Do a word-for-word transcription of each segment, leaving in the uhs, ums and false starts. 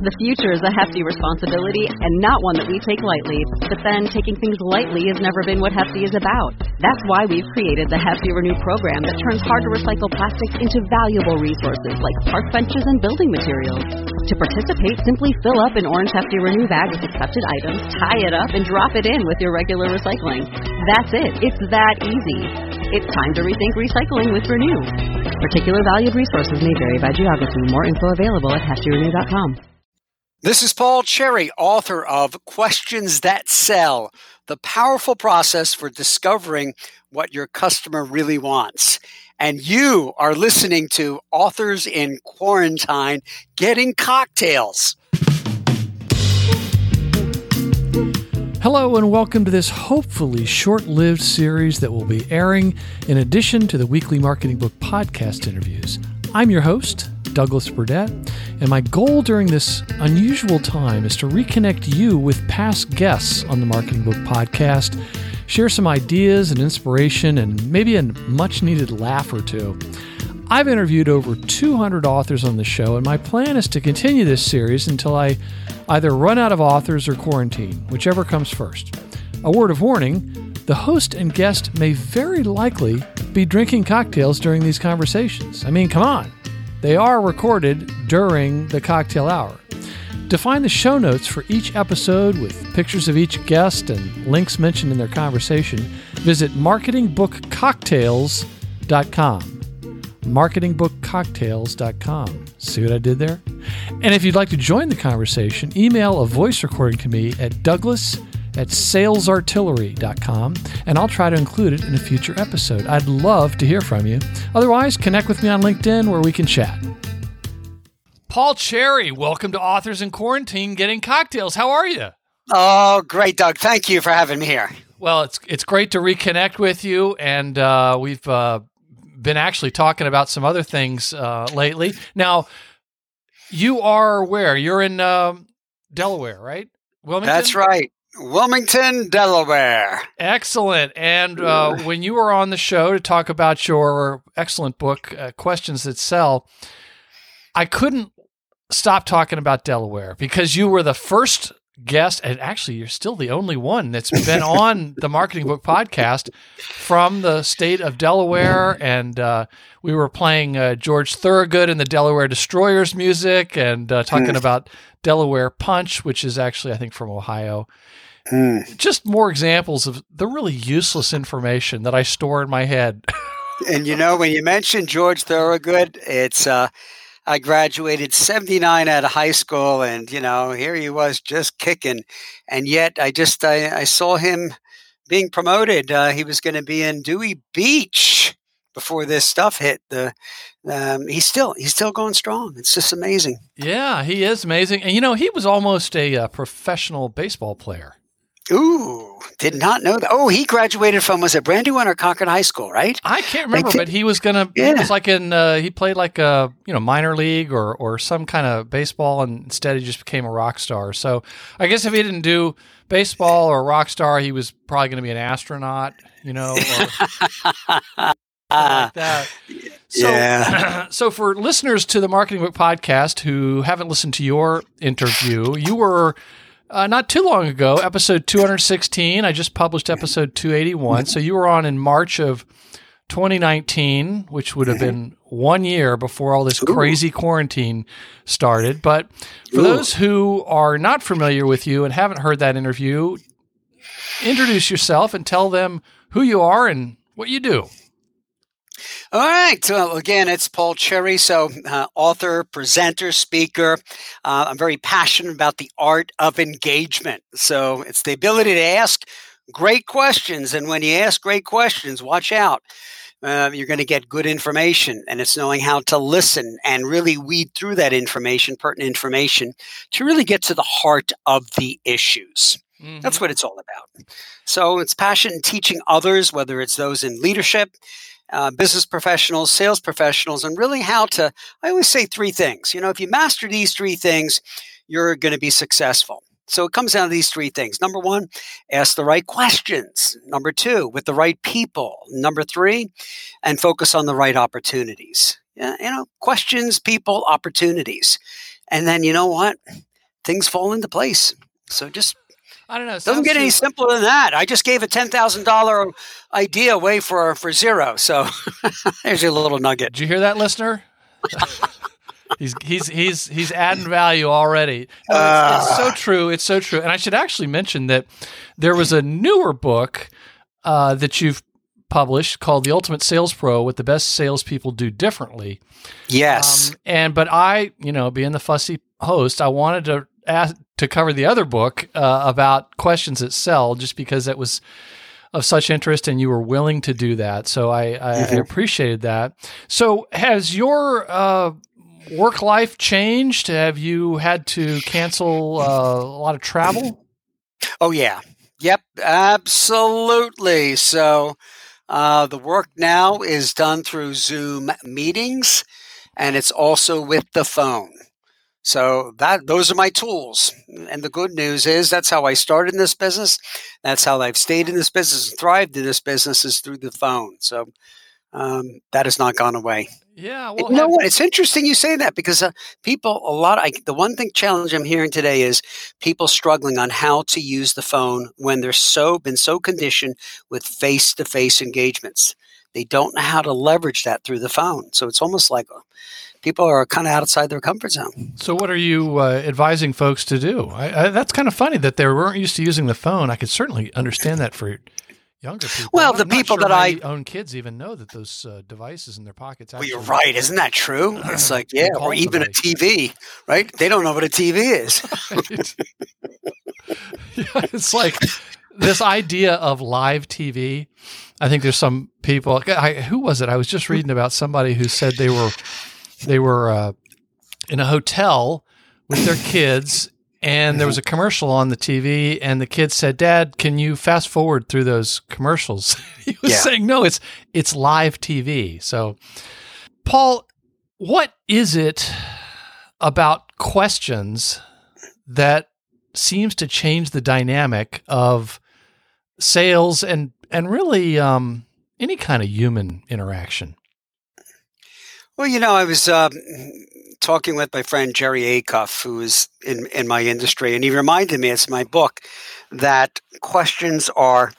The future is a hefty responsibility and not one that we take lightly. But then taking things lightly has never been what Hefty is about. That's why we've created the Hefty Renew program that turns hard-to-recycle plastics into valuable resources like park benches and building materials. To participate, simply fill up an orange Hefty Renew bag with accepted items, tie it up, and drop it in with your regular recycling. That's it. It's that easy. It's time to rethink recycling with Renew. Particular valued resources may vary by geography. More info available at hefty renew dot com. This is Paul Cherry, author of Questions That Sell, the powerful process for discovering what your customer really wants. And you are listening to Authors in Quarantine Getting Cocktails. Hello and welcome to this hopefully short-lived series that will be airing in addition to the weekly Marketing Book podcast interviews. I'm your host, Douglas Burdett, and my goal during this unusual time is to reconnect you with past guests on the Marketing Book podcast, share some ideas and inspiration, and maybe a much-needed laugh or two. I've interviewed over two hundred authors on the show, and my plan is to continue this series until I either run out of authors or quarantine, whichever comes first. A word of warning, the host and guest may very likely be drinking cocktails during these conversations. I mean, come on. They are recorded during the cocktail hour. To find the show notes for each episode with pictures of each guest and links mentioned in their conversation, visit marketing book cocktails dot com. marketing book cocktails dot com. See what I did there? And if you'd like to join the conversation, email a voice recording to me at douglas at sales artillery dot com, and I'll try to include it in a future episode. I'd love to hear from you. Otherwise, connect with me on LinkedIn where we can chat. Paul Cherry, welcome to Authors in Quarantine Getting Cocktails. How are you? Oh, great, Doug. Thank you for having me here. Well, it's it's great to reconnect with you, and uh, we've uh, been actually talking about some other things uh, lately. Now, you are where? You're in uh, Delaware, right? Wilmington? That's right. Wilmington, Delaware. Excellent. And uh, when you were on the show to talk about your excellent book, uh, Questions That Sell, I couldn't stop talking about Delaware because you were the first guest, and actually you're still the only one that's been on the Marketing Book podcast from the state of Delaware. And uh, we were playing uh, George Thorogood and the Delaware Destroyers music and uh, talking about Delaware Punch, which is actually, I think, from Ohio. Mm. Just more examples of the really useless information that I store in my head. And you know, when you mentioned George Thorogood, it's uh, I graduated seventy-nine out of high school, and you know, here he was just kicking, and yet I just I, I saw him being promoted. Uh, he was going to be in Dewey Beach before this stuff hit. The um, he's still he's still going strong. It's just amazing. Yeah, he is amazing, and you know, he was almost a uh, professional baseball player. Ooh, did not know that. Oh, he graduated from, was it Brandywine or Concord High School, right? I can't remember, I think, but he was going to, yeah. He was like in, uh, he played like a, you know, minor league or, or some kind of baseball, and instead he just became a rock star. So I guess if he didn't do baseball or rock star, he was probably going to be an astronaut, you know, or like that. So, yeah. So for listeners to the Marketing Book podcast who haven't listened to your interview, you were Uh, not too long ago, episode two hundred sixteen. I just published episode two eighty-one. So you were on in March of twenty nineteen, which would have been one year before all this crazy Ooh. quarantine started. But for Ooh. those who are not familiar with you and haven't heard that interview, introduce yourself and tell them who you are and what you do. All right. Well, again, it's Paul Cherry. So uh, author, presenter, speaker. Uh, I'm very passionate about the art of engagement. So it's the ability to ask great questions. And when you ask great questions, watch out. Uh, you're going to get good information. And it's knowing how to listen and really weed through that information, pertinent information, to really get to the heart of the issues. Mm-hmm. That's what it's all about. So it's passion in teaching others, whether it's those in leadership, Uh, business professionals, sales professionals, and really how to, I always say three things. You know, if you master these three things, you're going to be successful. So it comes down to these three things. Number one, ask the right questions. Number two, with the right people. Number three, and focus on the right opportunities. Yeah, you know, questions, people, opportunities. And then, you know what? things fall into place. So just I don't know. It doesn't get sounds any too- simpler than that. I just gave a ten thousand dollars idea away for for zero. So there's your little nugget. Did you hear that, listener? he's he's he's he's adding value already. No, it's, it's so true. It's so true. And I should actually mention that there was a newer book uh, that you've published called The Ultimate Sales Pro: What the Best Salespeople Do Differently. Yes. Um, and but I, you know, being the fussy host, I wanted to ask to cover the other book uh, about questions that sell, just because it was of such interest and you were willing to do that. So I, I, Mm-hmm. I appreciated that. So has your uh, work life changed? Have you had to cancel uh, a lot of travel? Oh, yeah. Yep, absolutely. So uh, the work now is done through Zoom meetings, and it's also with the phone. So that those are my tools. And the good news is that's how I started in this business. That's how I've stayed in this business and thrived in this business is through the phone. So um, that has not gone away. Yeah. And Well, you know have- what? It's interesting you say that because uh, people, a lot, I, the one thing challenge I'm hearing today is people struggling on how to use the phone when they're so been so conditioned with face-to-face engagements. They don't know how to leverage that through the phone. So it's almost like uh, people are kind of outside their comfort zone. So what are you uh, advising folks to do? I, I, that's kind of funny that they weren't used to using the phone. I could certainly understand that for younger people. Well, I'm the not people sure that I- my own kids even know that those uh, devices in their pockets. Well, Actually, you're right. Isn't that true? It's like, yeah, call or even a somebody. T V, right? They don't know what a T V is. Yeah, it's like this idea of live T V. I think there's some people. I, who was it? I was just reading about somebody who said they were they were uh, in a hotel with their kids, and there was a commercial on the T V, and the kids said, "Dad, can you fast forward through those commercials?" He was Yeah. saying, "No, it's it's live T V." So, Paul, what is it about questions that seems to change the dynamic of sales and and really um, any kind of human interaction? Well, you know, I was um, talking with my friend Jerry Acuff, who is in, in my industry, and he reminded me, it's my book, that questions are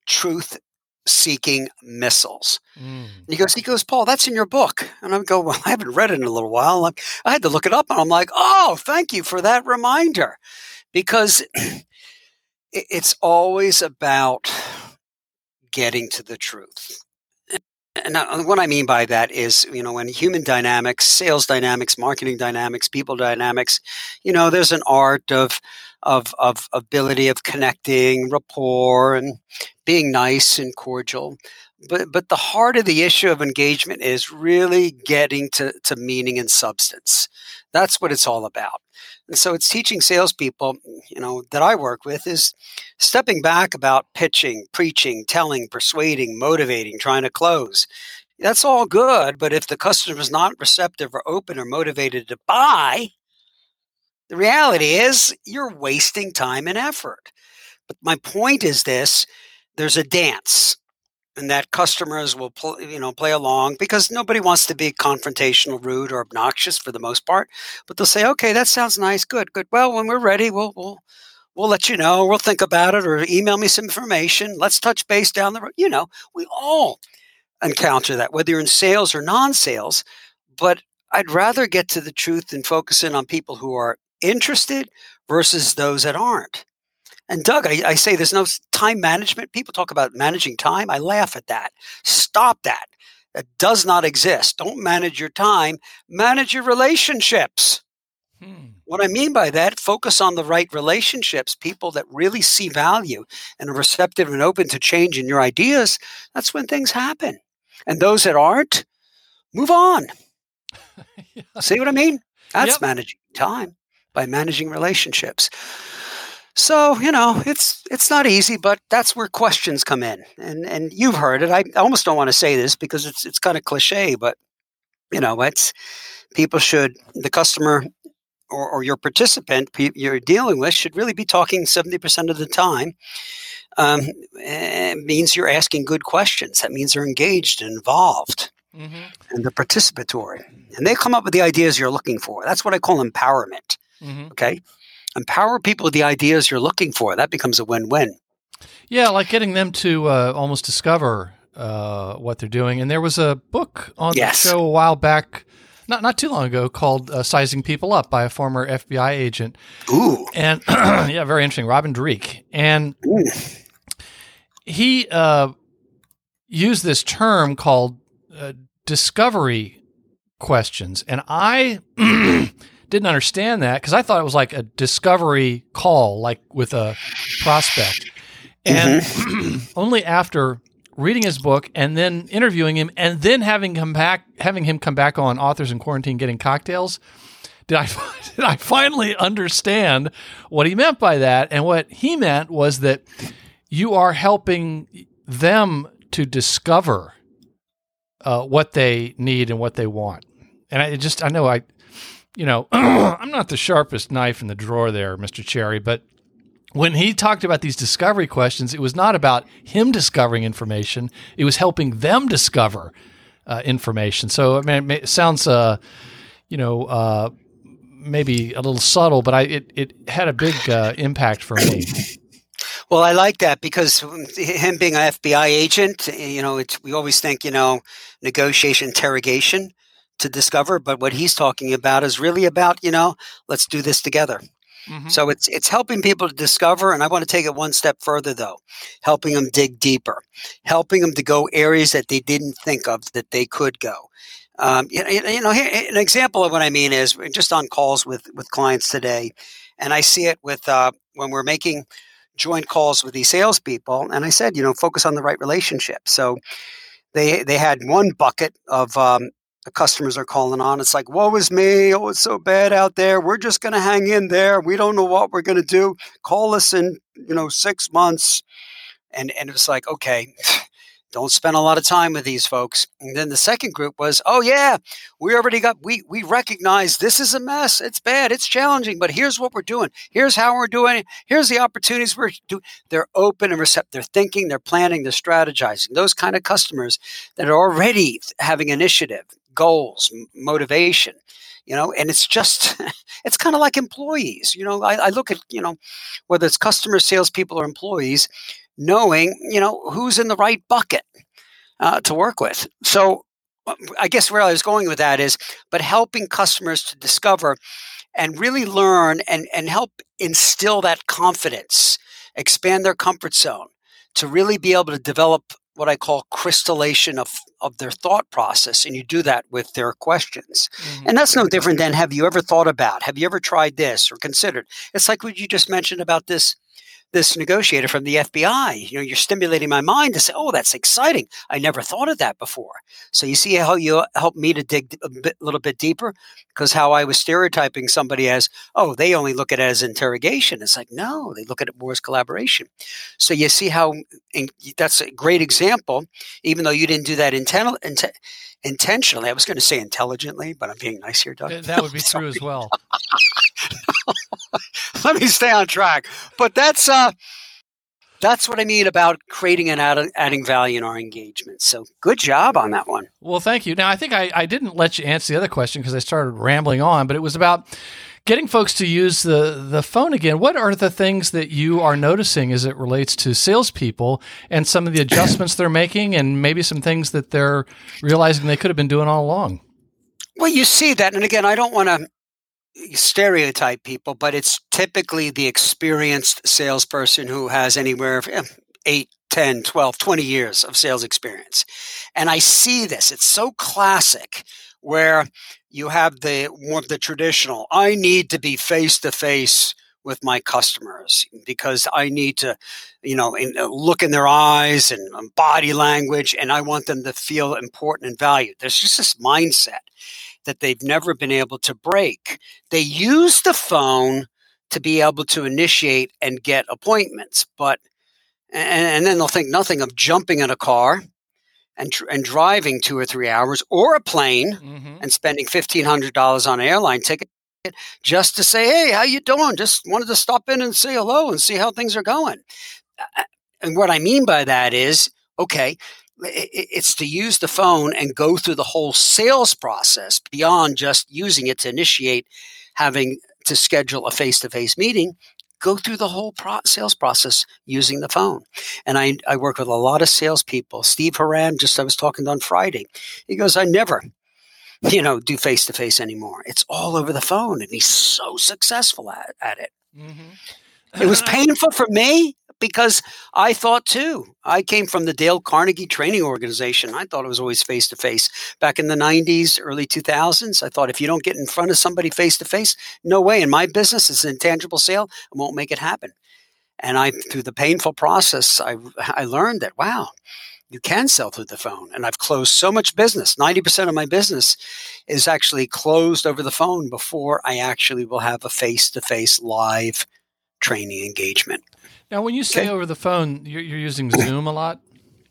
truth-seeking missiles. Mm. And he goes, he goes, Paul, that's in your book. And I go, well, I haven't read it in a little while. Like, I had to look it up, and I'm like, oh, thank you for that reminder. Because it- it's always about getting to the truth. And uh, what I mean by that is, you know, when human dynamics, sales dynamics, marketing dynamics, people dynamics, you know, there's an art of of of ability of connecting, rapport, and being nice and cordial. But but the heart of the issue of engagement is really getting to, to meaning and substance. That's what it's all about. And so it's teaching salespeople, you know, that I work with is stepping back about pitching, preaching, telling, persuading, motivating, trying to close. That's all good, but if the customer is not receptive or open or motivated to buy, the reality is you're wasting time and effort. But my point is this, there's a dance. And that customers will, pl- you know, play along because nobody wants to be confrontational, rude, or obnoxious for the most part. But they'll say, "Okay, that sounds nice. Good, good. Well, when we're ready, we'll we'll we'll let you know. We'll think about it, or email me some information. Let's touch base down the road." You know, we all encounter that, whether you're in sales or non-sales. But I'd rather get to the truth and focus in on people who are interested versus those that aren't. And Doug, I, I say there's no time management. People talk about managing time. I laugh at that. Stop that. That does not exist. Don't manage your time. Manage your relationships. Hmm. What I mean by that, focus on the right relationships, people that really see value and are receptive and open to change in your ideas. That's when things happen. And those that aren't, move on. Yeah. See what I mean? That's Yep. managing time by managing relationships. So, you know, it's it's not easy, but that's where questions come in. And and you've heard it. I almost don't want to say this because it's it's kind of cliche, but you know, it's people should the customer or, or your participant pe- you're dealing with should really be talking seventy percent of the time. Um, it means you're asking good questions. That means they're engaged and involved Mm-hmm. and they're participatory. And they come up with the ideas you're looking for. That's what I call empowerment. Mm-hmm. Okay. empower people with the ideas you're looking for. That becomes a win-win. Yeah, like getting them to uh, almost discover uh, what they're doing. And there was a book on Yes. the show a while back, not not too long ago, called uh, Sizing People Up by a former F B I agent. Ooh. And yeah, very interesting, Robin Dreek. And Ooh. he uh, used this term called uh, discovery questions. And I didn't understand that because I thought it was like a discovery call, like with a prospect. And mm-hmm. only after reading his book and then interviewing him and then having him back, having him come back on Authors in Quarantine Getting Cocktails, did I did I finally understand what he meant by that. And what he meant was that you are helping them to discover uh, what they need and what they want. And I just I know I, you know, I'm not the sharpest knife in the drawer there, Mister Cherry, but when he talked about these discovery questions, it was not about him discovering information. It was helping them discover uh, information. So, I mean, it sounds, uh, you know, uh, maybe a little subtle, but I, it, it had a big uh, impact for me. Well, I like that because him being an F B I agent, you know, it's, we always think, you know, negotiation, interrogation to discover. But what he's talking about is really about, you know, let's do this together. Mm-hmm. So it's it's helping people to discover, and I want to take it one step further, though, helping them dig deeper, helping them to go areas that they didn't think of that they could go. Um, you, you know, here, an example of what I mean is just on calls with, with clients today, and I see it with uh, when we're making joint calls with these salespeople, and I said, you know, focus on the right relationship. So they they had one bucket of um, the customers are calling on. It's like, woe is me. Oh, it's so bad out there. We're just going to hang in there. We don't know what we're going to do. Call us in, you know, six months. And, and it was like, okay, don't spend a lot of time with these folks. And then the second group was, oh yeah, we already got, we, we recognize this is a mess. It's bad. It's challenging, but here's what we're doing. Here's how we're doing it. Here's the opportunities we're doing. They're open and receptive. They're thinking, they're planning, they're strategizing. Those kind of customers that are already having initiative, goals, motivation, you know, and it's just, it's kind of like employees. You know, I, I look at, you know, whether it's customers, salespeople, or employees, knowing, you know, who's in the right bucket uh, to work with. So I guess where I was going with that is, but helping customers to discover and really learn and, and help instill that confidence, expand their comfort zone to really be able to develop what I call crystallization of, of their thought process. And you do that with their questions. Mm-hmm. And that's no different than, have you ever thought about, have you ever tried this or considered? It's like what you just mentioned about this this negotiator from the F B I. You know, you're stimulating my mind to say, oh, that's exciting. I never thought of that before. So you see how you helped me to dig a bit, little bit deeper, because how I was stereotyping somebody as, oh, they only look at it as interrogation. It's like, no, they look at it more as collaboration. So you see how in, that's a great example, even though you didn't do that inten- int- intentionally. I was going to say intelligently, but I'm being nice here, Doug. That would be true as well. Let me stay on track. But that's uh, that's what I mean about creating and add, adding value in our engagement. So good job on that one. Well, thank you. Now, I think I, I didn't let you answer the other question because I started rambling on, but it was about getting folks to use the, the phone again. What are the things that you are noticing as it relates to salespeople and some of the adjustments they're making and maybe some things that they're realizing they could have been doing all along? Well, you see that. And again, I don't want to stereotype people, but it's typically the experienced salesperson who has anywhere from eight, ten, twelve, twenty years of sales experience. And I see this. It's so classic where you have the more of the traditional, I need to be face to face with my customers because I need to, you know, in, uh, look in their eyes and um, body language, and I want them to feel important and valued. There's just this mindset that they've never been able to break. They use the phone to be able to initiate and get appointments, but and, and then they'll think nothing of jumping in a car and and driving two or three hours or a plane mm-hmm. and spending fifteen hundred dollars on an airline ticket just to say, hey, how you doing? Just wanted to stop in and say hello and see how things are going. And what I mean by that is, okay, it's to use the phone and go through the whole sales process beyond just using it to initiate having to schedule a face-to-face meeting, go through the whole pro- sales process using the phone. And I, I work with a lot of salespeople. Steve Horan, just I was talking to on Friday. He goes, I never, you know, do face-to-face anymore. It's all over the phone. And he's so successful at, at it. Mm-hmm. It was painful for me because I thought too. I came from the Dale Carnegie Training Organization. I thought it was always face-to-face. Back in the nineties, early two thousands, I thought if you don't get in front of somebody face-to-face, no way. In my business, it's an intangible sale. I won't make it happen. And I, through the painful process, I, I learned that, wow, you can sell through the phone. And I've closed so much business. ninety percent of my business is actually closed over the phone before I actually will have a face-to-face live training engagement. Now, when you say okay. over the phone, you're, you're using Zoom a lot?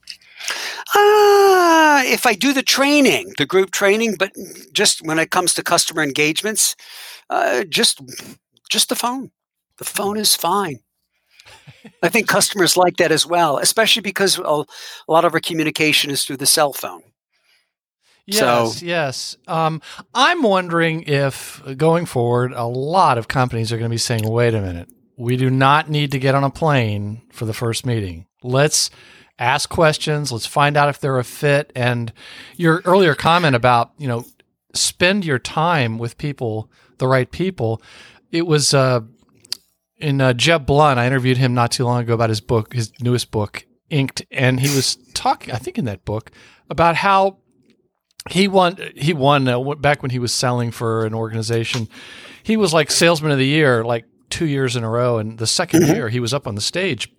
Uh, if I do the training, the group training, but just when it comes to customer engagements, uh, just just the phone. The phone is fine. I think customers like that as well, especially because a, a lot of our communication is through the cell phone. Yes, so, yes. Um, I'm wondering if going forward, a lot of companies are going to be saying, wait a minute. We do not need to get on a plane for the first meeting. Let's ask questions. Let's find out if they're a fit. And your earlier comment about, you know, spend your time with people, the right people. It was uh, in uh, Jeb Blunt. I interviewed him not too long ago about his book, his newest book, Inked. And he was talking, I think in that book, about how he won, he won uh, back when he was selling for an organization. He was like salesman of the year, like, two years in a row. And the second mm-hmm. year he was up on the stage.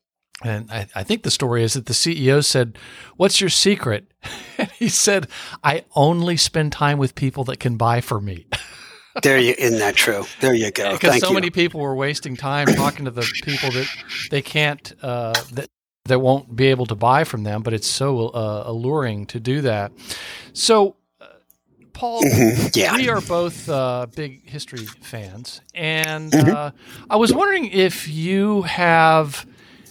And I, I think the story is that the C E O said, what's your secret? And he said, I only spend time with people that can buy for me. There you, isn't that true? There you go. Because Thank so you. many people were wasting time talking to the people that they can't, uh, that, that won't be able to buy from them, but it's so uh, alluring to do that. So, Paul, mm-hmm. yeah. we are both uh, big history fans, and mm-hmm. uh, I was wondering if you have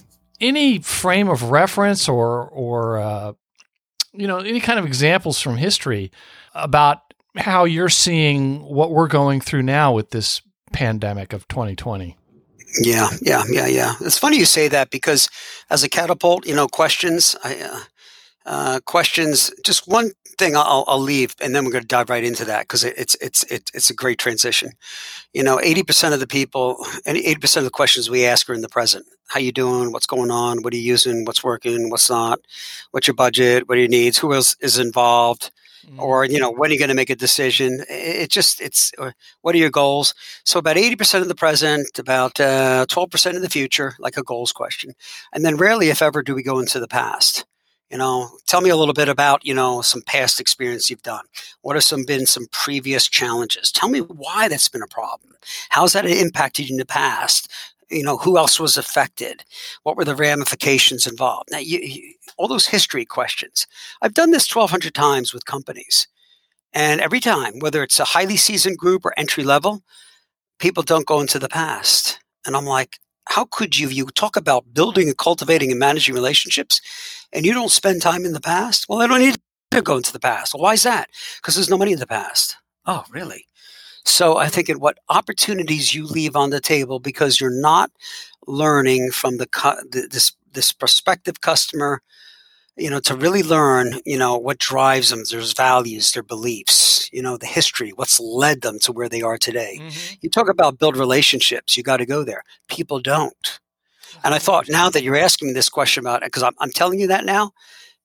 any frame of reference or, or uh, you know, any kind of examples from history about how you're seeing what we're going through now with this pandemic of twenty twenty. Yeah, yeah, yeah, yeah. It's funny you say that because as a catapult, you know, questions, I, uh, uh, questions, just one thing I'll, I'll leave, and then we're going to dive right into that because it, it's it's it's it's a great transition. You know, eighty percent of the people, and eighty percent of the questions we ask are in the present. How you doing? What's going on? What are you using? What's working? What's not? What's your budget? What are your needs? Who else is involved? Mm-hmm. Or, you know, when are you going to make a decision? It, it just, it's, what are your goals? So about eighty percent of the present, about uh, twelve percent of the future, like a goals question. And then rarely, if ever, do we go into the past. You know, tell me a little bit about, you know, some past experience you've done. What have some been some previous challenges? Tell me why that's been a problem. How's that impacted you in the past? You know, who else was affected? What were the ramifications involved? Now, you, you, all those history questions. I've done this twelve hundred times with companies. And every time, whether it's a highly seasoned group or entry level, people don't go into the past. And I'm like, how could you, you talk about building and cultivating and managing relationships and you don't spend time in the past? Well, I don't need to go into the past. Well, why is that? Because there's no money in the past. Oh, really? So I think at what opportunities you leave on the table because you're not learning from the this this prospective customer, you know, to really learn, you know, what drives them, their values, their beliefs, you know, the history, what's led them to where they are today. Mm-hmm. You talk about build relationships, you got to go there. People don't. And I thought now that you're asking me this question about it, because I'm, I'm telling you that now,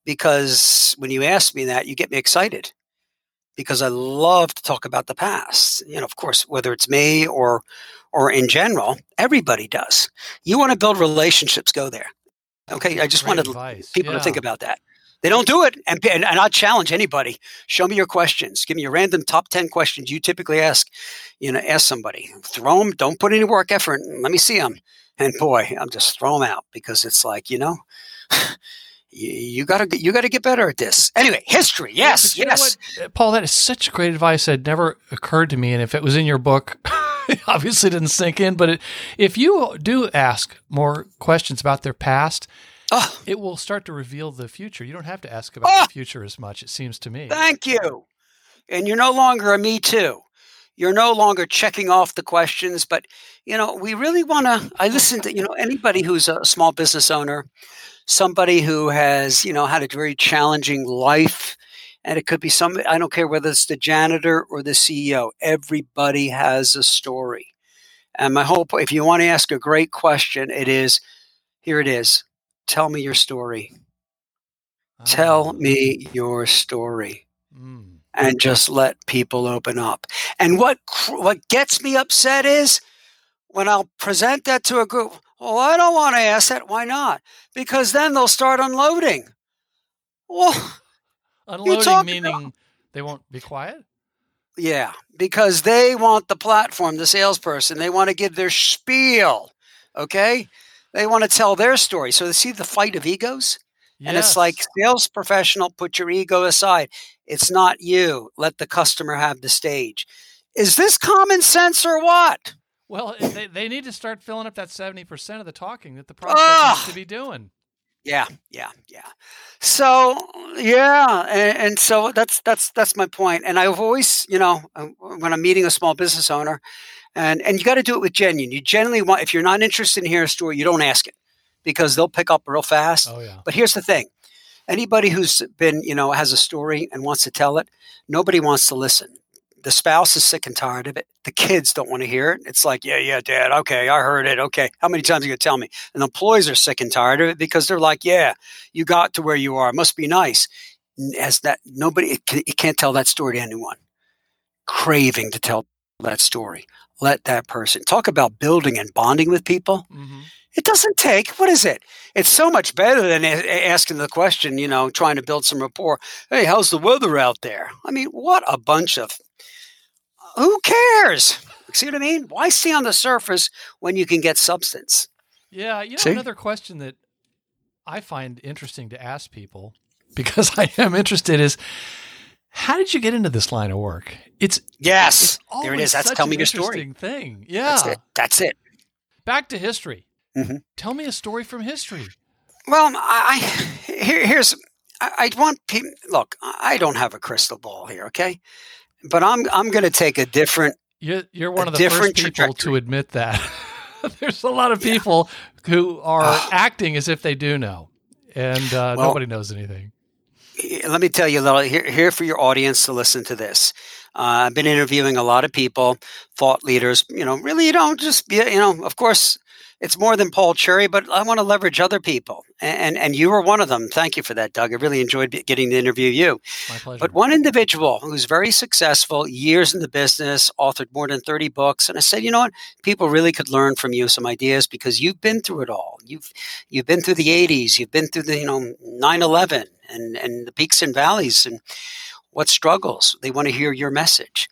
because when you ask me that, you get me excited. Because I love to talk about the past. You know, of course, whether it's me or or in general, everybody does. You want to build relationships, go there. Okay, I just Great wanted advice. people yeah. to think about that. They don't do it, and, and and I challenge anybody. Show me your questions. Give me your random top ten questions you typically ask. You know, ask somebody. Throw them. Don't put any work effort. Let me see them. And boy, I'm just throw them out because it's like, you know. You got to you got to get better at this. Anyway, history. Yes, yeah, yes. Paul, that is such great advice that never occurred to me. And if it was in your book, it obviously didn't sink in. But it, if you do ask more questions about their past, oh. it will start to reveal the future. You don't have to ask about oh. the future as much, it seems to me. Thank you. And you're no longer a me too. You're no longer checking off the questions, but, you know, we really want to, I listen to, you know, anybody who's a small business owner, somebody who has, you know, had a very challenging life, and it could be somebody, I don't care whether it's the janitor or the C E O, everybody has a story. And my whole point, if you want to ask a great question, it is, here it is. Tell me your story. Oh. Tell me your story. Mm. And just let people open up. And what what gets me upset is when I'll present that to a group, well, I don't want to ask that. Why not? Because then they'll start unloading. Well, unloading meaning about? They won't be quiet? Yeah, because they want the platform, the salesperson. They want to give their spiel, okay? They want to tell their story. So they see the fight of egos? Yes. And it's like, sales professional, put your ego aside. It's not you. Let the customer have the stage. Is this common sense or what? Well, they, they need to start filling up that seventy percent of the talking that the prospect needs to be doing. Yeah, yeah, yeah. So, yeah, and, and so that's that's that's my point. And I've always, you know, when I'm meeting a small business owner, and and you got to do it with genuine. You genuinely want, if you're not interested in hearing a story, you don't ask it because they'll pick up real fast. Oh, yeah. But here's the thing. Anybody who's been, you know, has a story and wants to tell it, nobody wants to listen. The spouse is sick and tired of it. The kids don't want to hear it. It's like, yeah, yeah, Dad. Okay, I heard it. Okay, how many times are you going to tell me? And the employees are sick and tired of it because they're like, yeah, you got to where you are. It must be nice. As that, nobody, it, can, it can't tell that story to anyone. Craving to tell that story. Let that person talk about building and bonding with people. Mm-hmm. It doesn't take, what is it? It's so much better than a- asking the question, you know, trying to build some rapport. Hey, how's the weather out there? I mean, what a bunch of, who cares? See what I mean? Why stay on the surface when you can get substance? Yeah. You know, See? Another question that I find interesting to ask people, because I am interested, is how did you get into this line of work? It's Yes, it's there it is. That's tell me your story. Thing. Yeah. That's it. That's it. Back to history. Mm-hmm. Tell me a story from history. Well, I, I here, here's I, I want people. Look, I don't have a crystal ball here, okay? But I'm I'm going to take a different. You're, you're one of the first people to admit that. There's a lot of people yeah. who are uh, acting as if they do know, and uh, well, nobody knows anything. Let me tell you a little here, here for your audience to listen to this. Uh, I've been interviewing a lot of people, thought leaders. You know, really, you don't just be. You know, of course. It's more than Paul Cherry, but I want to leverage other people. And, and you were one of them. Thank you for that, Doug. I really enjoyed getting to interview you. My pleasure. But one individual who's very successful, years in the business, authored more than thirty books. And I said, you know what? People really could learn from you some ideas because you've been through it all. You've you've been through the eighties. You've been through the, you know, nine eleven and, and the peaks and valleys and what struggles. They want to hear your message.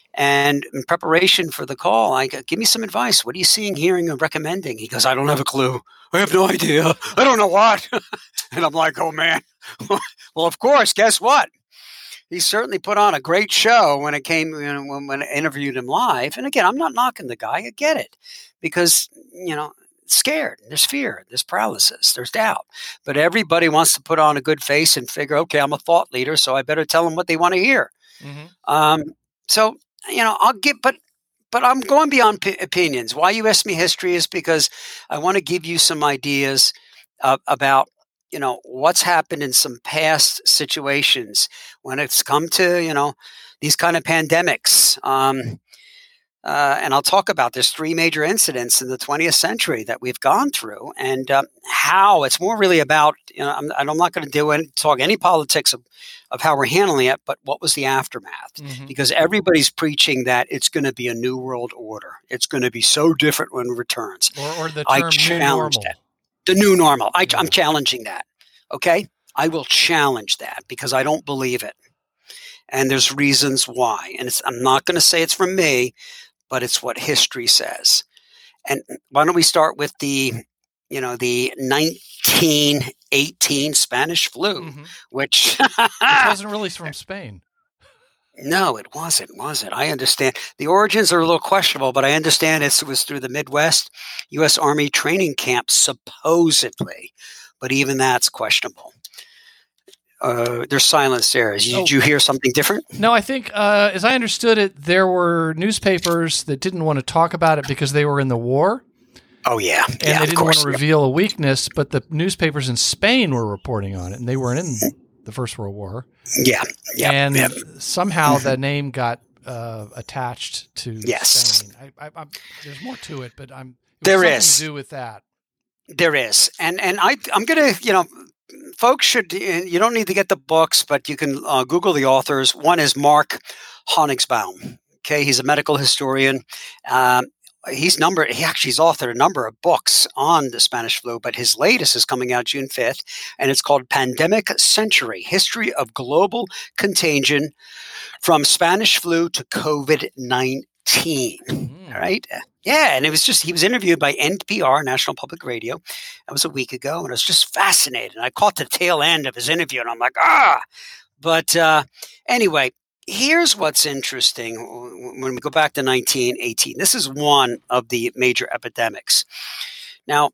And in preparation for the call, I go, give me some advice. What are you seeing, hearing, and recommending? He goes, I don't have a clue. I have no idea. I don't know what. And I'm like, oh, man. Well, of course, guess what? He certainly put on a great show when it came, you know, when, when I interviewed him live. And again, I'm not knocking the guy. I get it because, you know, scared. There's fear. There's paralysis. There's doubt. But everybody wants to put on a good face and figure, okay, I'm a thought leader, so I better tell them what they want to hear. Mm-hmm. Um, so, you know, I'll give, but, but I'm going beyond p- opinions. Why you ask me history is because I want to give you some ideas uh, about, you know, what's happened in some past situations when it's come to, you know, these kind of pandemics. Um, uh, and I'll talk about there's three major incidents in the twentieth century that we've gone through and um, how it's more really about, you know, I'm, I'm not going to do any, talk any politics of, of how we're handling it, but what was the aftermath? Mm-hmm. Because everybody's preaching that it's going to be a new world order. It's going to be so different when it returns. Or, or the term I challenge new normal. that. The new normal. I, yeah. I'm challenging that. Okay? I will challenge that because I don't believe it. And there's reasons why. And it's, I'm not going to say it's from me, but it's what history says. And why don't we start with the, you know, the nineteen eighteen Spanish flu, mm-hmm. which it wasn't really from Spain. No, it wasn't, was it? I understand. The origins are a little questionable, but I understand it was through the Midwest U S Army training camp, supposedly. But even that's questionable. uh, there's silence there. Did Oh. you hear something different? No, I think, uh, as I understood it, there were newspapers that didn't want to talk about it because they were in the war. Oh, yeah. And yeah, they of didn't course. want to reveal a weakness, but the newspapers in Spain were reporting on it, and they weren't in the First World War. Yeah. yeah and yeah. somehow the name got uh, attached to Yes. Spain. I, I, I'm, there's more to it, but I'm it was There something is. to do with that. There is. And and I, I'm going to, you know, folks should, you don't need to get the books, but you can uh, Google the authors. One is Mark Honigsbaum. Okay. He's a medical historian. Um, he's numbered, he actually has authored a number of books on the Spanish flu, but his latest is coming out June fifth, and it's called Pandemic Century, History of Global Contagion from Spanish Flu to COVID nineteen. Mm. All right. Yeah. And it was just, he was interviewed by N P R, National Public Radio. That was a week ago. And I was just fascinated. I caught the tail end of his interview and I'm like, ah. But uh, anyway, here's what's interesting when we go back to nineteen eighteen. This is one of the major epidemics. Now,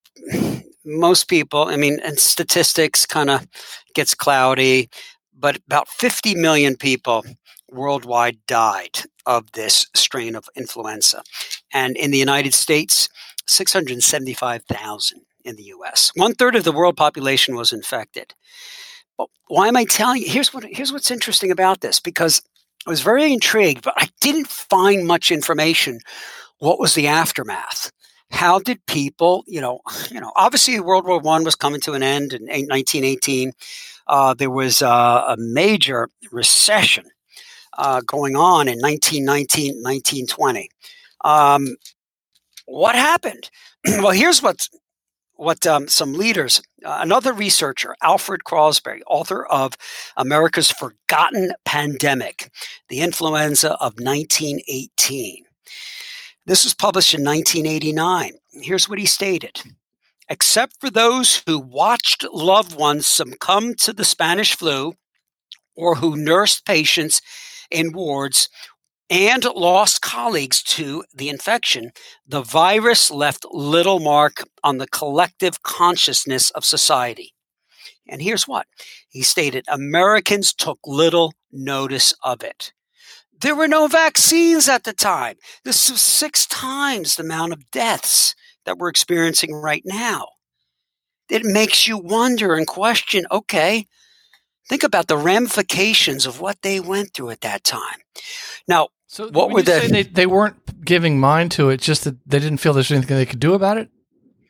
most people, I mean, and statistics kind of gets cloudy, but about fifty million people worldwide died of this strain of influenza. And in the United States, six hundred seventy-five thousand in the U S. One third of the world population was infected. But why am I telling you? Here's what, here's what's interesting about this, because I was very intrigued, but I didn't find much information. What was the aftermath? How did people, you know, you know, obviously World War One was coming to an end in nineteen eighteen. Uh, there was uh, a major recession uh, going on in nineteen nineteen, nineteen twenty. Um, what happened? Well, here's what what um, some leaders, uh, another researcher, Alfred Crosby, author of America's Forgotten Pandemic, the Influenza of nineteen eighteen. This was published in nineteen eighty-nine. Here's what he stated. Except for those who watched loved ones succumb to the Spanish flu or who nursed patients in wards and lost colleagues to the infection, the virus left little mark on the collective consciousness of society. And here's what he stated. Americans took little notice of it. There were no vaccines at the time. This was six times the amount of deaths that we're experiencing right now. It makes you wonder and question, okay, think about the ramifications of what they went through at that time. Now, So what when were you the... say they, they weren't giving mind to it, just that they didn't feel there's anything they could do about it?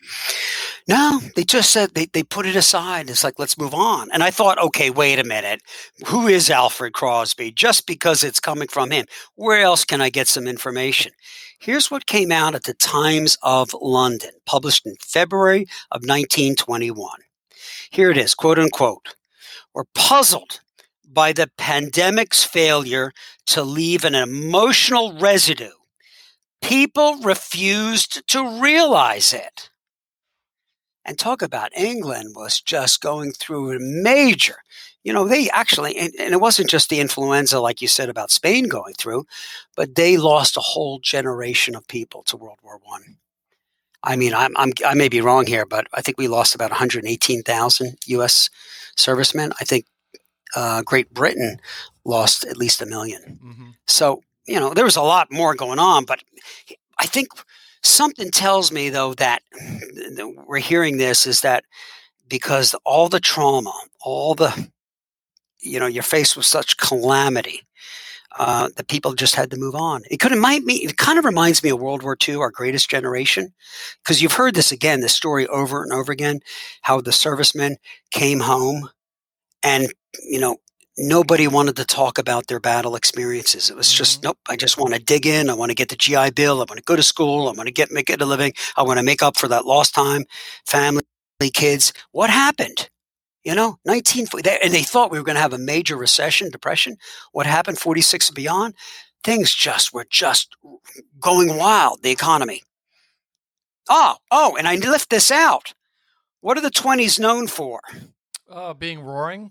No, they just said they, they put it aside. It's like, let's move on. And I thought, okay, wait a minute. Who is Alfred Crosby? Just because it's coming from him, where else can I get some information? Here's what came out at the Times of London, published in February of nineteen twenty-one. Here it is, quote unquote. We're puzzled by the pandemic's failure to leave an emotional residue. People refused to realize it. And talk about England was just going through a major, you know, they actually, and, and it wasn't just the influenza, like you said about Spain going through, but they lost a whole generation of people to World War One. I. I mean, I'm, I'm, I may be wrong here, but I think we lost about one hundred eighteen thousand U S servicemen. I think uh, Great Britain lost at least a million. Mm-hmm. So, you know, there was a lot more going on, but I think something tells me, though, that we're hearing this is that because all the trauma, all the, you know, you're faced with such calamity, uh, that people just had to move on. It could remind me, it kind of reminds me of World War Two, Our Greatest Generation, because you've heard this again, this story over and over again, how the servicemen came home and, you know, nobody wanted to talk about their battle experiences. It was just, nope, I just want to dig in. I want to get the G I Bill. I want to go to school. I want to get, make it a living. I want to make up for that lost time, family, kids. What happened? You know, nineteen forty, and they thought we were going to have a major recession, depression. What happened, forty-six and beyond? Things just were just going wild, the economy. Oh, oh, and I left this out. What are the twenties known for? Uh, being roaring?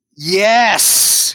Yes.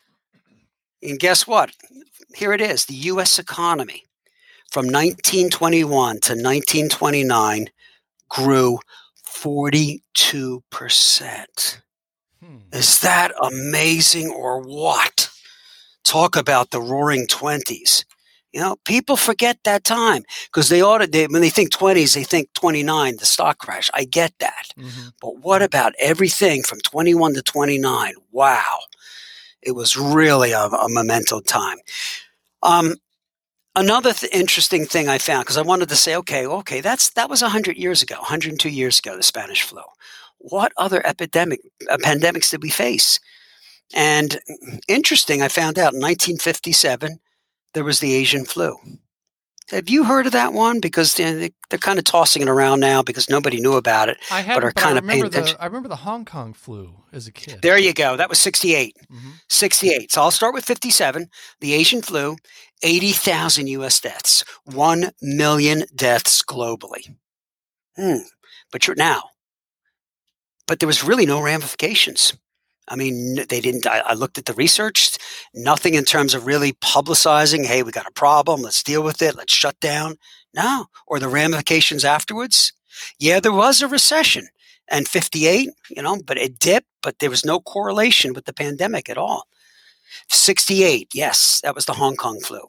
And guess what? Here it is. The U S economy from nineteen twenty-one to nineteen twenty-nine grew forty-two percent. Hmm. Is that amazing or what? Talk about the roaring twenties. You know, people forget that time because they ought to, they, when they think twenties, they think twenty-nine, the stock crash. I get that. Mm-hmm. But what about everything from twenty-one to twenty-nine? Wow. It was really a, a memento time. Um, another th- interesting thing I found, because I wanted to say, okay, okay, that's that was one hundred years ago, one hundred two years ago, the Spanish flu. What other epidemic uh, pandemics did we face? And interesting, I found out in nineteen fifty-seven, there was the Asian flu. Have you heard of that one? Because you know, they, they're kind of tossing it around now because nobody knew about it. I had, but are but kind I of paying remember attention. the I remember the Hong Kong flu as a kid. There you go. That was sixty-eight. Mm-hmm. sixty-eight. So I'll start with fifty-seven. The Asian flu, eighty thousand U S deaths, one million deaths globally. Hmm. But you're now. But there was really no ramifications. I mean, they didn't, I, I looked at the research, nothing in terms of really publicizing, hey, we got a problem, let's deal with it, let's shut down. No. Or the ramifications afterwards. Yeah, there was a recession and fifty-eight, you know, but it dipped, but there was no correlation with the pandemic at all. sixty-eight, yes, that was the Hong Kong flu.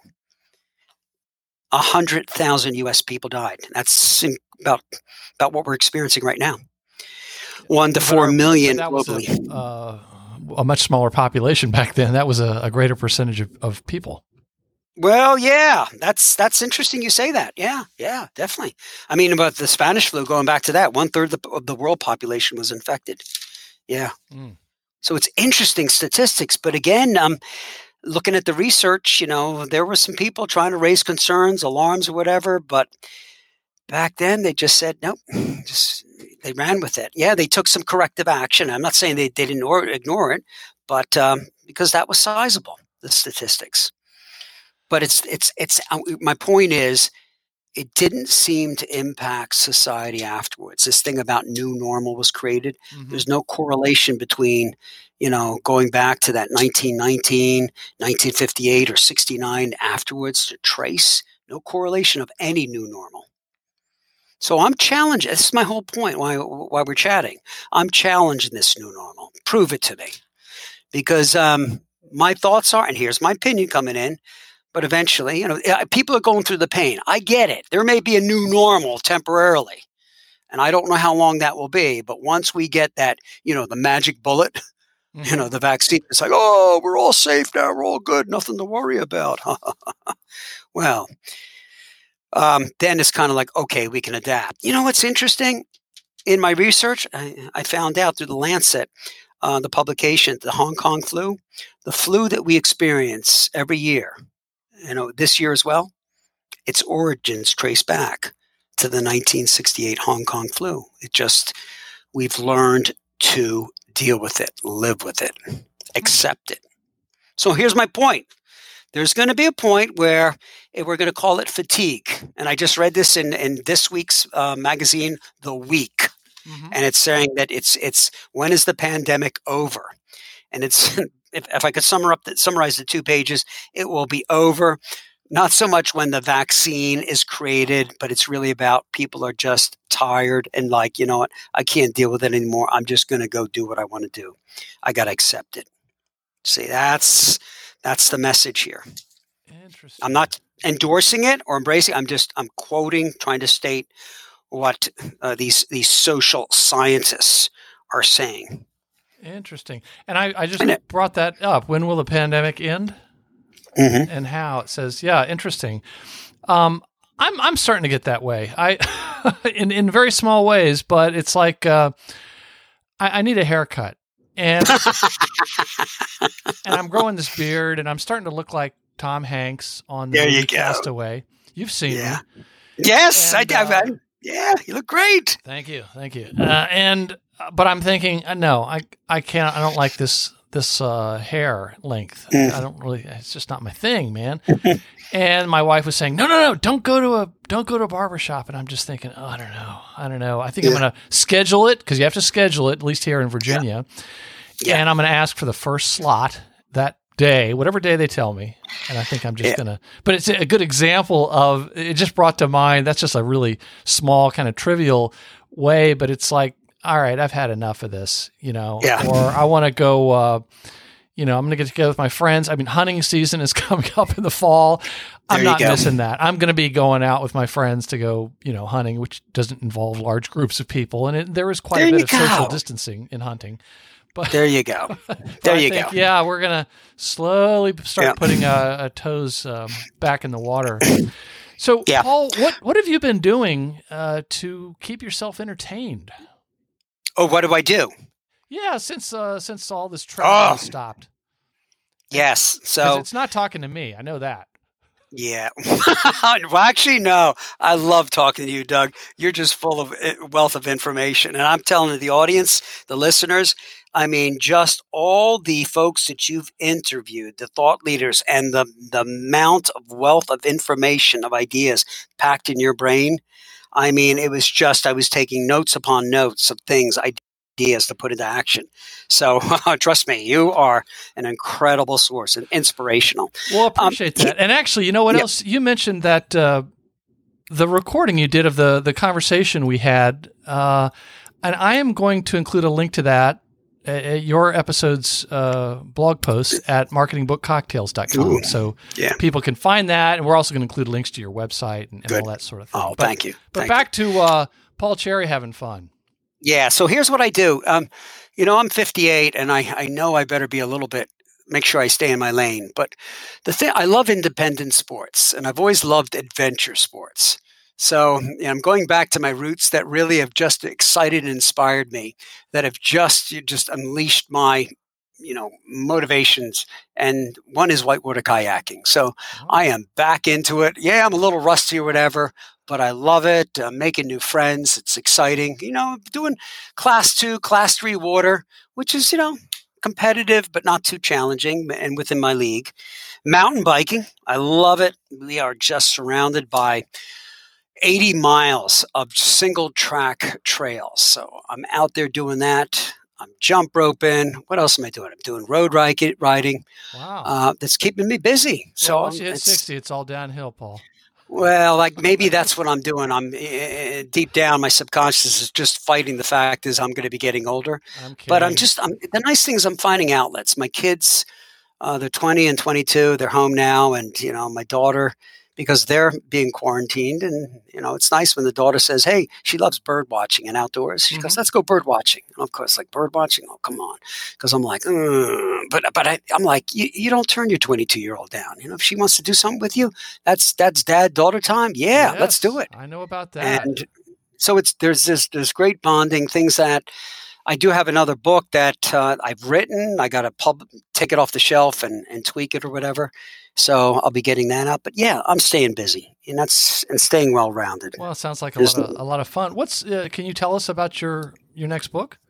one hundred thousand U S people died. That's about, about what we're experiencing right now. One to four million that globally. Was a, uh, a much smaller population back then. That was a, a greater percentage of, of people. Well, yeah, that's that's interesting. You say that. Yeah, yeah, definitely. I mean, about the Spanish flu, going back to that, one third of the, of the world population was infected. Yeah. Mm. So it's interesting statistics. But again, um, looking at the research, you know, there were some people trying to raise concerns, alarms, or whatever. But back then, they just said nope. Just they ran with it. Yeah, they took some corrective action. I'm not saying they, they didn't or, ignore it, but um, because that was sizable, the statistics. But it's it's it's uh, my point is, it didn't seem to impact society afterwards. This thing about new normal was created. Mm-hmm. There's no correlation between, you know, going back to that nineteen nineteen, nineteen fifty-eight, or sixty-nine afterwards to trace. No correlation of any new normal. So I'm challenging. This is my whole point why why we're chatting. I'm challenging this new normal. Prove it to me. Because um, my thoughts are, and here's my opinion coming in, but eventually, you know, people are going through the pain. I get it. There may be a new normal temporarily, and I don't know how long that will be. But once we get that, you know, the magic bullet, mm-hmm. you know, the vaccine, it's like, oh, we're all safe now. We're all good. Nothing to worry about. Well, um, then it's kind of like, okay, we can adapt. You know what's interesting? In my research, I, I found out through the Lancet, uh, the publication, the Hong Kong flu, the flu that we experience every year, you know, this year as well, its origins trace back to the nineteen sixty-eight Hong Kong flu. It just, we've learned to deal with it, live with it, accept it. So here's my point. There's going to be a point where we're going to call it fatigue. And I just read this in, in this week's uh, magazine, The Week. Mm-hmm. And it's saying that it's, it's when is the pandemic over? And it's, if, if I could summer up the, summarize the two pages, it will be over. Not so much when the vaccine is created, but it's really about people are just tired and like, you know what, I can't deal with it anymore. I'm just going to go do what I want to do. I got to accept it. See, that's that's the message here. Interesting. I'm not endorsing it or embracing it. I'm just I'm quoting, trying to state what uh, these these social scientists are saying. Interesting. And I, I just it, brought that up. When will the pandemic end? Mm-hmm. And how? It says, yeah, interesting. Um, I'm I'm starting to get that way. I in in very small ways, but it's like uh, I, I need a haircut, and and I'm growing this beard, and I'm starting to look like Tom Hanks on the there movie you Castaway. You've seen yeah. me. Yes, and, I, uh, I, I yeah, you look great. Thank you, thank you. Uh, and but I'm thinking, uh, no, I I can't. I don't like this. this uh, hair length. Mm. I don't really, it's just not my thing, man. And my wife was saying, no, no, no, don't go to a, don't go to a barbershop. And I'm just thinking, oh, I don't know. I don't know. I think yeah. I'm going to schedule it because you have to schedule it, at least here in Virginia. Yeah. Yeah. And I'm going to ask for the first slot that day, whatever day they tell me. And I think I'm just yeah. going to, but it's a good example of, it just brought to mind, that's just a really small kind of trivial way, but it's like, all right, I've had enough of this, you know, Yeah. or I want to go, uh, you know, I'm going to get together with my friends. I mean, hunting season is coming up in the fall. I'm There you not go. missing that. I'm going to be going out with my friends to go, you know, hunting, which doesn't involve large groups of people. And it, there is quite There a bit you of social go. distancing in hunting. But There you go. but There I you think, go. Yeah, we're going to slowly start Yeah. putting uh, uh, toes um, back in the water. So, Yeah. Paul, what, what have you been doing uh, to keep yourself entertained? Oh, what do I do? Yeah, since uh, since all this travel Oh. stopped. Yes. 'Cause So, it's not talking to me. I know that. yeah. Well, actually, no. I love talking to you, Doug. You're just full of eh, wealth of information. And I'm telling the audience, the listeners, I mean, just all the folks that you've interviewed, the thought leaders, and the, the amount of wealth of information, of ideas packed in your brain. I mean, it was just, I was taking notes upon notes of things, ideas to put into action. So trust me, you are an incredible source and inspirational. Well, I appreciate Um, that. And actually, you know what yeah. else? You mentioned that uh, the recording you did of the the conversation we had, uh, and I am going to include a link to that at your episode's uh, blog post at marketing book cocktails dot com. Ooh, So yeah. people can find that, and we're also going to include links to your website and, and Good. all that sort of thing. Oh, but, thank you. But Thank back to uh, Paul Cherry having fun. Yeah. So here's what I do. Um, you know, I'm fifty-eight, and I, I know I better be a little bit, make sure I stay in my lane. But the thing, I love independent sports, and I've always loved adventure sports. So you know, I'm going back to my roots that really have just excited and inspired me, that have just you just unleashed my, you know, motivations. And one is whitewater kayaking. So I am back into it. Yeah, I'm a little rusty or whatever, but I love it. I'm making new friends. It's exciting. You know, doing class two, class three water, which is, you know, competitive, but not too challenging and within my league. Mountain biking. I love it. We are just surrounded by eighty miles of single track trails. So I'm out there doing that. I'm jump roping. What else am I doing? I'm doing road riding. riding. Wow. Uh, that's keeping me busy. So well, once um, you hit it's- sixty, it's all downhill, Paul. well, like maybe that's what I'm doing. I'm uh, deep down, my subconscious is just fighting the fact is I'm going to be getting older. I'm kidding. But I'm just, I'm, the nice thing is I'm finding outlets. My kids, uh, they're twenty and twenty-two. They're home now. And, you know, my daughter, because they're being quarantined. And, you know, it's nice when the daughter says, hey, she loves bird watching and outdoors. She Mhm. goes, let's go bird watching. And of course, like bird watching. Oh, come on. Because I'm like, mm. but but I, I'm like, you, you don't turn your twenty-two year old down. You know, if she wants to do something with you, that's that's dad daughter time. Yeah, let's do Yes, it. I know about that. And so it's there's this there's great bonding things that I do have another book that uh, I've written. I got to pub take it off the shelf and, and tweak it or whatever. So I'll be getting that up. But yeah, I'm staying busy, and that's and staying well rounded. Well, it sounds like a There's lot of a lot of fun. What's uh, can you tell us about your your next book?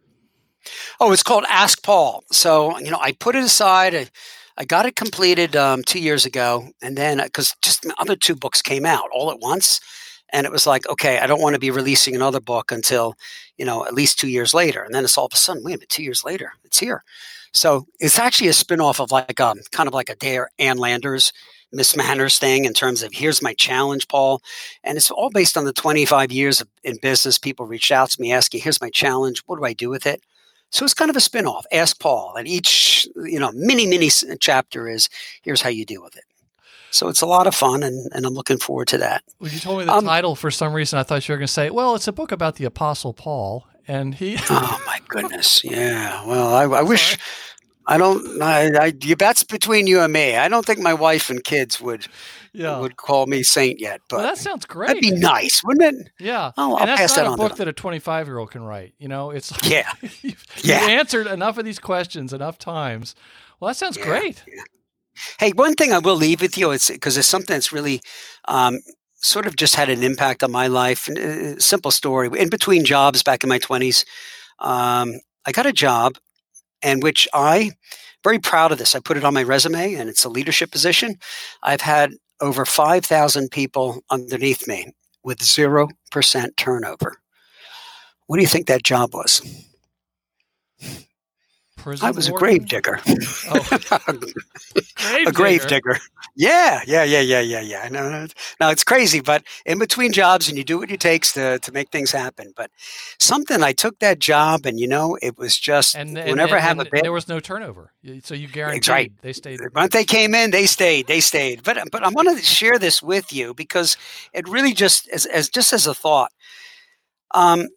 Oh, it's called Ask Paul. So, you know, I put it aside. I, I got it completed um, two years ago. And then, because just the other two books came out all at once. And it was like, okay, I don't want to be releasing another book until, you know, at least two years later. And then it's all of a sudden, wait a minute, two years later, it's here. So it's actually a spinoff of like um, kind of like a Dare Ann Landers, Miss Manners thing in terms of here's my challenge, Paul. And it's all based on the twenty-five years of, in business. People reached out to me asking, here's my challenge. What do I do with it? So it's kind of a spinoff. Ask Paul. And each, you know, mini, mini chapter is here's how you deal with it. So it's a lot of fun, and, and I'm looking forward to that. When you told me the Um, title, for some reason, I thought you were going to say, well, it's a book about the Apostle Paul. And he. Oh, my goodness. Yeah. Well, I, I wish I don't. I, I, you, that's between you and me. I don't think my wife and kids would yeah. would call me saint yet, but Well, that sounds great. that'd be nice, wouldn't it? Yeah. Oh, I'll and that's pass not that a on to book them. that a twenty-five-year-old can write. You know, it's Yeah. you've, Yeah. you've answered enough of these questions enough times. Well, that sounds Yeah. great. Yeah. Hey, one thing I will leave with you, it's because it's something that's really um, sort of just had an impact on my life. Uh, simple story. In between jobs back in my twenties, um, I got a job in which I, very proud of this, I put it on my resume, and it's a leadership position. I've had over five thousand people underneath me with zero percent turnover. What do you think that job was? Prison I was a warden? grave digger. Oh. grave a grave digger. digger. Yeah, yeah, yeah, yeah, yeah, yeah. No, no, no, it's crazy, but in between jobs, and you do what it takes to to make things happen. But something, I took that job, and you know, it was just And, and, whenever and, I have and a bit. there was no turnover. So you guaranteed right. they stayed. Once they came in, they stayed. They stayed. But but I want to share this with you because it really just as as just as a thought. Um,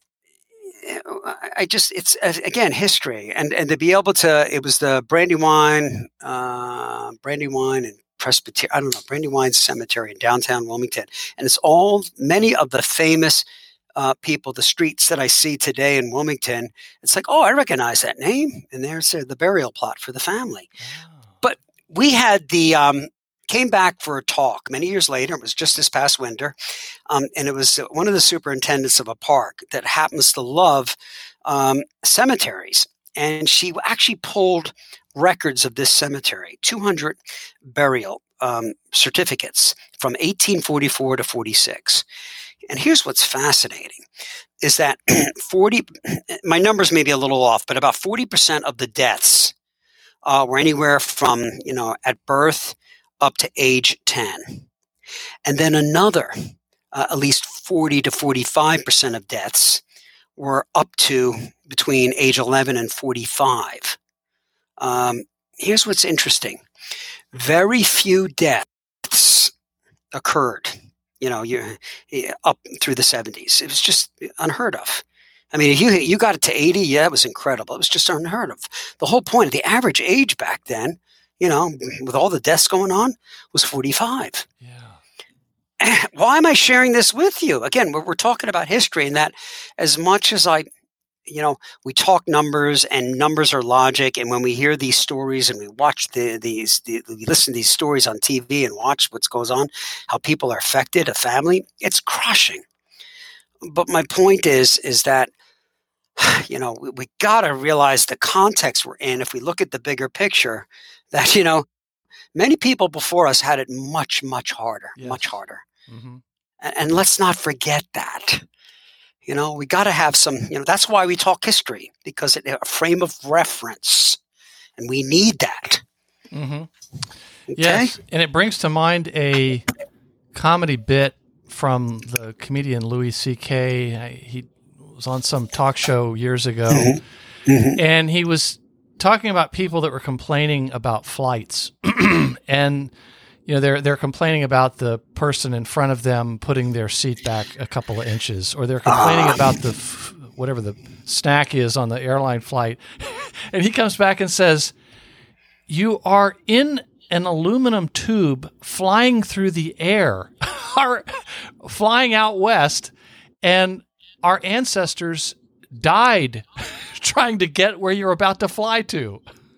I just it's again history, and and to be able to it was the Brandywine, uh, Brandywine and Presbyterian. I don't know Brandywine Cemetery in downtown Wilmington, and it's all many of the famous uh, people, the streets that I see today in Wilmington. It's like, oh, I recognize that name, and there's uh, the burial plot for the family. Wow. But we had the um, came back for a talk many years later. It was just this past winter. Um, and it was one of the superintendents of a park that happens to love um, cemeteries. And she actually pulled records of this cemetery, two hundred burial um, certificates from eighteen forty-four to forty-six. And here's what's fascinating is that forty, my numbers may be a little off, but about forty percent of the deaths uh, were anywhere from, you know, at birth up to age ten. And then another, uh, at least forty to forty-five percent of deaths were up to between age eleven and forty-five. Um, here's what's interesting. Very few deaths occurred, you know, you, up through the seventies. It was just unheard of. I mean, you you got it to eighty, yeah, it was incredible. It was just unheard of. The whole point, the average age back then, you know, with all the deaths going on, was forty-five. Yeah. Why am I sharing this with you? Again, we're, we're talking about history, and that as much as I, you know, we talk numbers, and numbers are logic. And when we hear these stories and we watch the, these, the, we listen to these stories on T V and watch what goes on, how people are affected, a family, it's crushing. But my point is, is that, you know, we, we got to realize the context we're in. If we look at the bigger picture, that, you know, many people before us had it much, much harder, Yes. much harder. Mm-hmm. And, and let's not forget that. You know, we got to have some, you know, that's why we talk history, because it's a frame of reference, and we need that. Mm-hmm. Okay? Yes, and it brings to mind a comedy bit from the comedian Louis C K. He was on some talk show years ago, Mm-hmm. Mm-hmm. and he was talking about people that were complaining about flights, and you know they're they're complaining about the person in front of them putting their seat back a couple of inches, or they're complaining Uh. about the f- whatever the snack is on the airline flight, and he comes back and says, "You are in an aluminum tube flying through the air, are flying out west, and our ancestors died trying to get where you're about to fly to."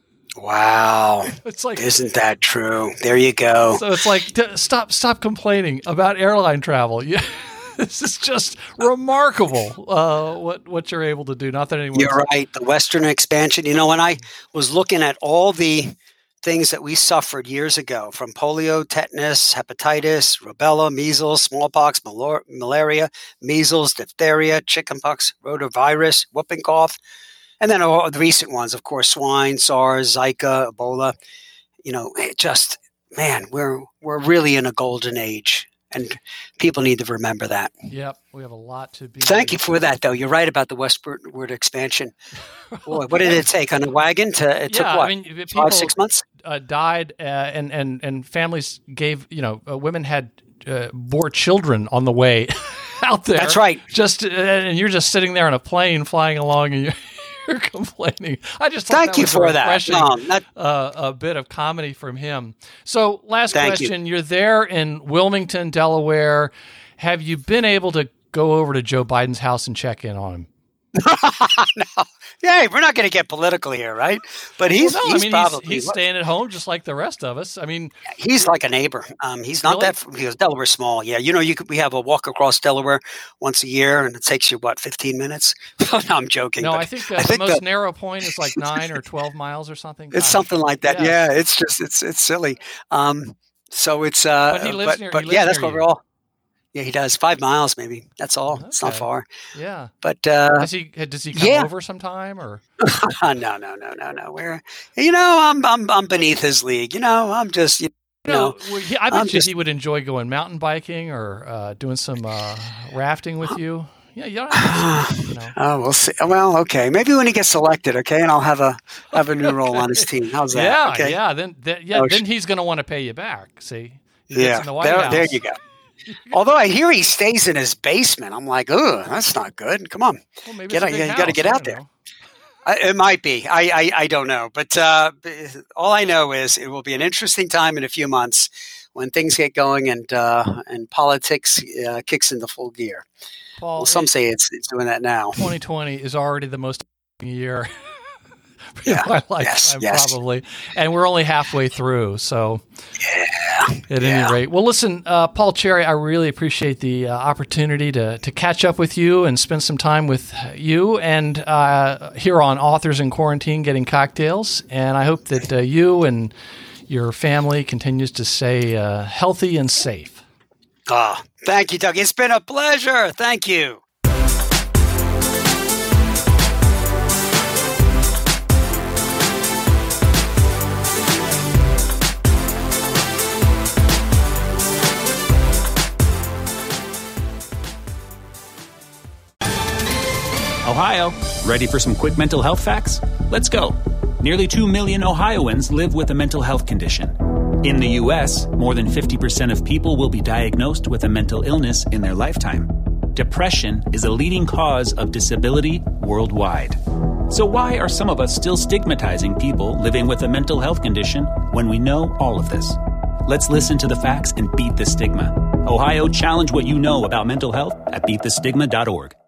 Wow. It's like, Isn't that true? There you go. so it's like, t- stop, stop complaining about airline travel. Yeah, this is just remarkable. Uh, what what you're able to do. Not that anyone. You're right. The Western expansion. You know, when I was looking at all the things that we suffered years ago, from polio, tetanus, hepatitis, rubella, measles, smallpox, malor- malaria, measles, diphtheria, chickenpox, rotavirus, whooping cough, and then all the recent ones, of course, swine, SARS, Zika, Ebola. You know, it just, man, we're we're really in a golden age, and people need to remember that. Yep, we have a lot to be. Thank you for that, though. You're right about the westward expansion. Boy, what did it take on a wagon? To it took Yeah, what? I mean, people, Five, six months? Uh, died, uh, and and and families gave. You know, uh, women had uh, bore children on the way out there. That's right. Just uh, and you're just sitting there on a plane flying along, and you're, you're complaining. I just thought Thank that you was for a that. refreshing, No, not- uh, a bit of comedy from him. So, last Thank you. question: You're there in Wilmington, Delaware. Have you been able to go over to Joe Biden's house and check in on him? no. Yeah, we're not going to get political here, right? But he's Well, no, he's I mean, probably he's, he's staying at home just like the rest of us. I mean, he's like a neighbor. Um, he's not Really? that because Delaware's small. Yeah, you know, you could, we have a walk across Delaware once a year, and it takes you what fifteen minutes. no, I'm joking. no, but I think, uh, I think the most that- narrow point is like nine or twelve miles or something. it's Gosh. something like that. Yeah. Yeah, it's just it's it's silly. Um, so it's uh, But he lives near- but he yeah, lives that's near what you. we're all. Yeah, he does. Five miles, maybe. That's all. Okay. It's not far. Yeah. But uh, does he does he come yeah. over sometime or? no, no, no, no, no. Where you know, I'm I'm I'm beneath his league. You know, I'm just you know. No, well, he, I bet I'm you just, he would enjoy going mountain biking or uh, doing some uh, rafting with you. Yeah, yeah. You know. Oh, we'll see. Well, okay. Maybe when he gets selected, okay, and I'll have a have a new okay. role on his team. How's that? Yeah, okay. yeah. Then, then yeah, oh, then he's going to want to pay you back. See. He yeah. The White there, House. there you go. Although I hear he stays in his basement, I'm like, oh, that's not good. Come on, well, maybe get it's you house. got to get out there. I, it might be. I, I, I don't know, but uh, all I know is it will be an interesting time in a few months when things get going and uh, and politics uh, kicks into full gear. Paul, well, some it, say it's it's doing that now. twenty twenty is already the most year. Yeah. my lifetime, yes, yes. probably, and we're only halfway through. So, yeah. At yeah. any rate, well, listen, uh, Paul Cherry, I really appreciate the uh, opportunity to to catch up with you and spend some time with you and uh, here on Authors in Quarantine Getting Cocktails. And I hope that uh, you and your family continues to stay uh, healthy and safe. Ah, oh, thank you, Doug. It's been a pleasure. Thank you. Ohio, ready for some quick mental health facts? Let's go. Nearly two million Ohioans live with a mental health condition. In the U S, more than fifty percent of people will be diagnosed with a mental illness in their lifetime. Depression is a leading cause of disability worldwide. So why are some of us still stigmatizing people living with a mental health condition when we know all of this? Let's listen to the facts and beat the stigma. Ohio, challenge what you know about mental health at beat the stigma dot org.